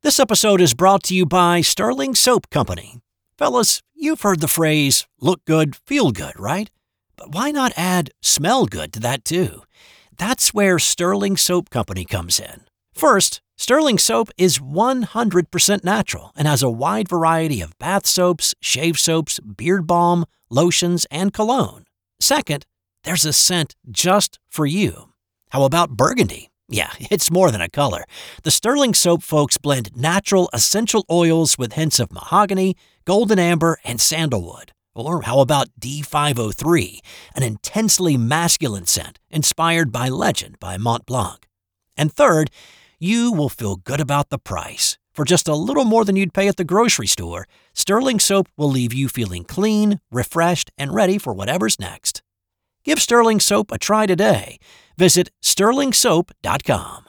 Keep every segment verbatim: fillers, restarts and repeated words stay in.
This episode is brought to you by Sterling Soap Company. Fellas, you've heard the phrase, look good, feel good, right? But why not add smell good to that too? That's where Sterling Soap Company comes in. First, Sterling Soap is one hundred percent natural and has a wide variety of bath soaps, shave soaps, beard balm, lotions, and cologne. Second, there's a scent just for you. How about burgundy? Yeah, it's more than a color. The Sterling Soap folks blend natural essential oils with hints of mahogany, golden amber, and sandalwood. Or how about D five oh three, an intensely masculine scent inspired by Legend by Mont Blanc. And third, you will feel good about the price. For just a little more than you'd pay at the grocery store, Sterling Soap will leave you feeling clean, refreshed, and ready for whatever's next. Give Sterling Soap a try today. Visit sterling soap dot com.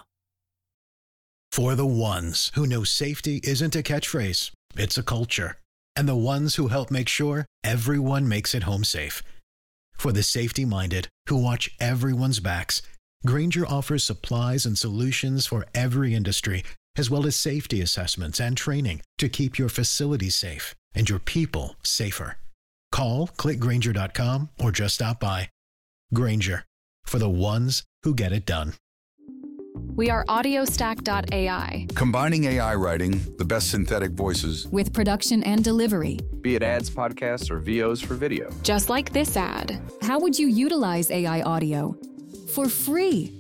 For the ones who know safety isn't a catchphrase, it's a culture. And the ones who help make sure everyone makes it home safe. For the safety-minded who watch everyone's backs, Grainger offers supplies and solutions for every industry, as well as safety assessments and training to keep your facilities safe and your people safer. Call, click Grainger dot com, or just stop by. Grainger, for the ones who get it done. We are audiostack dot A I. Combining A I writing, the best synthetic voices, with production and delivery. Be it ads, podcasts, or V Os for video. Just like this ad. How would you utilize A I audio? For free.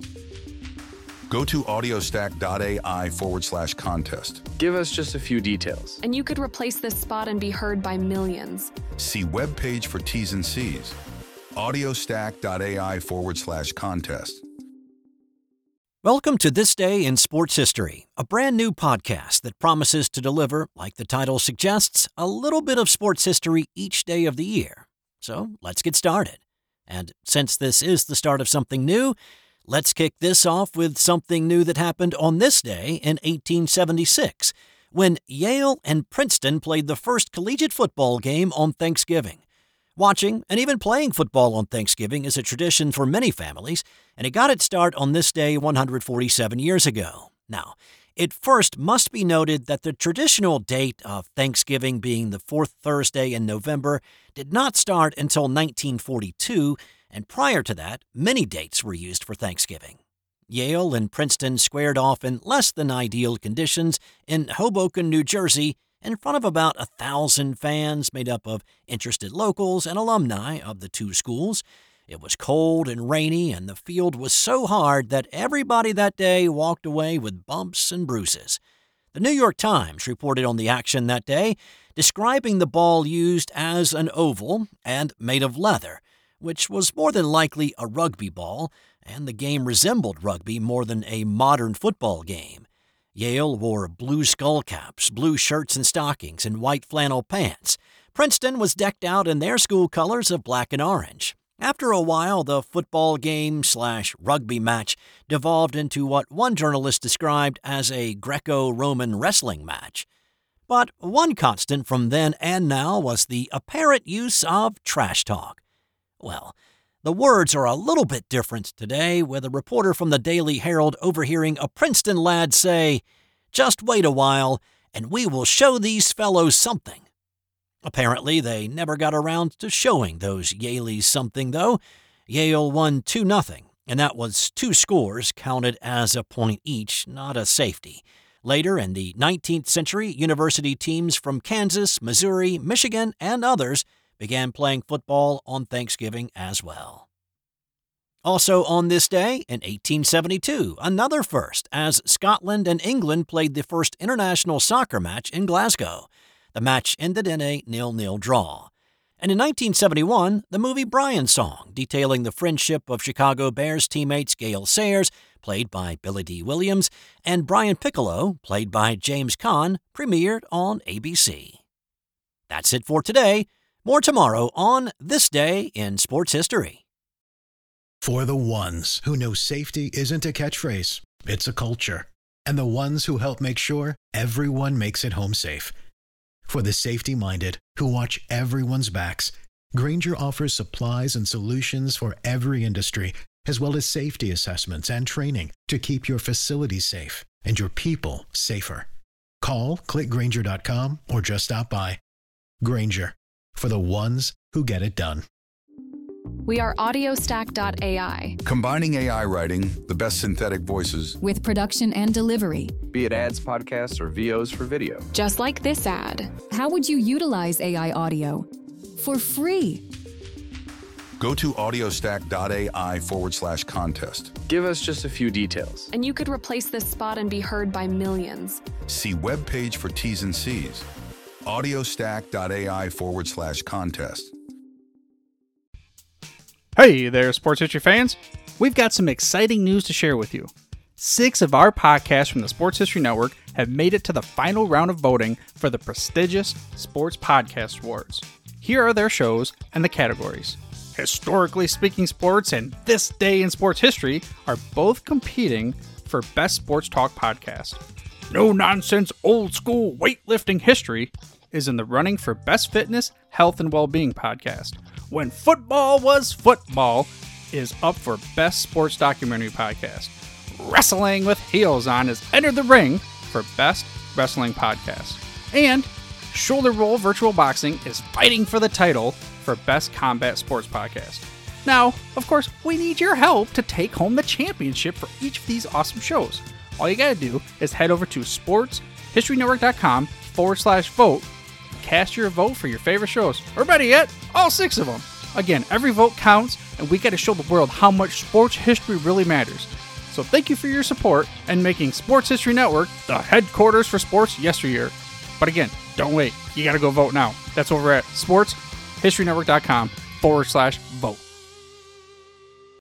Go to audiostack dot A I forward slash contest. Give us just a few details. And you could replace this spot and be heard by millions. See webpage for T's and C's. audiostack dot A I forward slash contest. Welcome to This Day in Sports History, a brand new podcast that promises to deliver, like the title suggests, a little bit of sports history each day of the year. So let's get started. And since this is the start of something new, let's kick this off with something new that happened on this day in eighteen seventy-six, when Yale and Princeton played the first collegiate football game on Thanksgiving. Watching and even playing football on Thanksgiving is a tradition for many families, and it got its start on this day one hundred forty-seven years ago. Now, it first must be noted that the traditional date of Thanksgiving being the fourth Thursday in November did not start until nineteen forty-two, and prior to that, many dates were used for Thanksgiving. Yale and Princeton squared off in less than ideal conditions in Hoboken, New Jersey, in front of about a thousand fans made up of interested locals and alumni of the two schools. It was cold and rainy, and the field was so hard that everybody that day walked away with bumps and bruises. The New York Times reported on the action that day, describing the ball used as an oval and made of leather, which was more than likely a rugby ball, and the game resembled rugby more than a modern football game. Yale wore blue skullcaps, blue shirts and stockings, and white flannel pants. Princeton was decked out in their school colors of black and orange. After a while, the football game slash rugby match devolved into what one journalist described as a Greco-Roman wrestling match. But one constant from then and now was the apparent use of trash talk. Well, the words are a little bit different today, with a reporter from the Daily Herald overhearing a Princeton lad say, "Just wait a while, and we will show these fellows something." Apparently, they never got around to showing those Yaleys something, though. Yale won two nothing, and that was two scores counted as a point each, not a safety. Later in the nineteenth century, university teams from Kansas, Missouri, Michigan, and others began playing football on Thanksgiving as well. Also on this day, in eighteen seventy-two, another first, as Scotland and England played the first international soccer match in Glasgow. The match ended in a nil-nil draw. And in nineteen seventy-one, the movie Brian Song, detailing the friendship of Chicago Bears teammates Gale Sayers, played by Billy D. Williams, and Brian Piccolo, played by James Caan, premiered on A B C. That's it for today. More tomorrow on This Day in Sports History. For the ones who know safety isn't a catchphrase, it's a culture. And the ones who help make sure everyone makes it home safe. For the safety-minded who watch everyone's backs, Grainger offers supplies and solutions for every industry, as well as safety assessments and training to keep your facilities safe and your people safer. Call, click Grainger dot com, or just stop by. Grainger, for the ones who get it done. We are audio stack dot A I. Combining A I writing, the best synthetic voices, with production and delivery. Be it ads, podcasts, or V Os for video. Just like this ad. How would you utilize A I audio? For free. Go to audiostack.ai forward slash contest. Give us just a few details. And you could replace this spot and be heard by millions. See webpage for T's and C's. audiostack.ai forward slash contest. Hey there, sports history fans. We've got some exciting news to share with you. Six of our podcasts from the Sports History Network have made it to the final round of voting for the prestigious Sports Podcast Awards. Here are their shows and the categories. Historically Speaking Sports and This Day in Sports History are both competing for Best Sports Talk Podcast. No Nonsense Old School Weightlifting History is in the running for Best Fitness, Health, and Wellbeing Podcast. When Football Was Football is up for Best Sports Documentary Podcast. Wrestling with Heels On has entered the ring for Best Wrestling Podcast. And Shoulder Roll Virtual Boxing is fighting for the title for Best Combat Sports Podcast. Now, of course, we need your help to take home the championship for each of these awesome shows. All you gotta do is head over to sportshistorynetwork.com forward slash vote and cast your vote for your favorite shows, or better yet, all six of them. Again, every vote counts, and we gotta show the world how much sports history really matters. So thank you for your support and making Sports History Network the headquarters for sports yesteryear. But again, don't wait. You gotta go vote now. That's over at sportshistorynetwork.com forward slash vote.